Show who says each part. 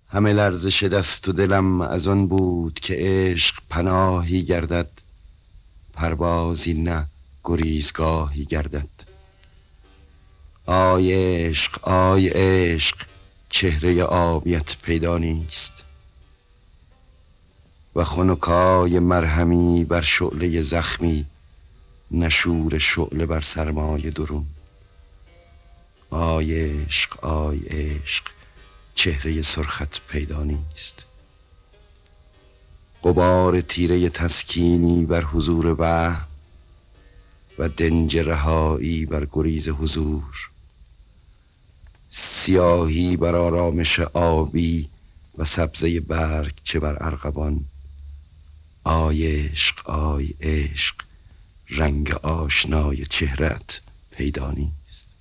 Speaker 1: همه لرزش دست و دلم از آن بود که عشق پناهی گردد، پروازی نه گریزگاهی گردد. آی عشق، آی عشق، چهره آبیت پیدا نیست و خنکای مرهمی بر شعله زخمی، نشور شعله بر سرمای درون. آی عشق، آی عشق، چهره سرخت پیدا نیست. غبار تیره تسکینی بر حضور وهم و دنج رهایی بر گریز حضور، سیاهی بر آرامش آبی و سبزه برگ چه بر ارغوان. آی عشق، آی عشق، رنگ آشنای چهرت پیدا نیست.